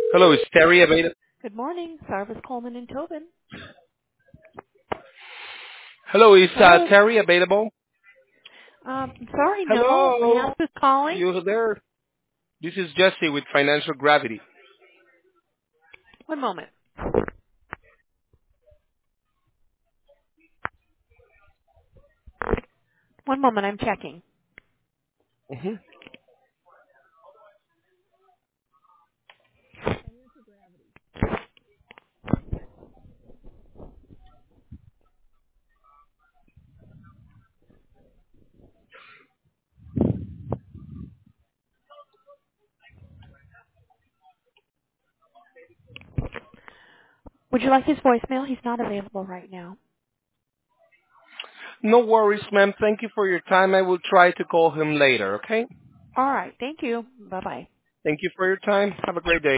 Hello, is Terry available? Good morning, Sarvis Coleman and Tobin. Hello, is Hello. Terry available? Sorry, no. May I Hello, ask who's calling? you there? This is Jesse with Financial Gravity. One moment. One moment, I'm checking. hmm Would you like his voicemail? He's not available right now. No worries, ma'am. Thank you for your time. I will try to call him later, okay? All right. Thank you. Bye-bye. Thank you for your time. Have a great day.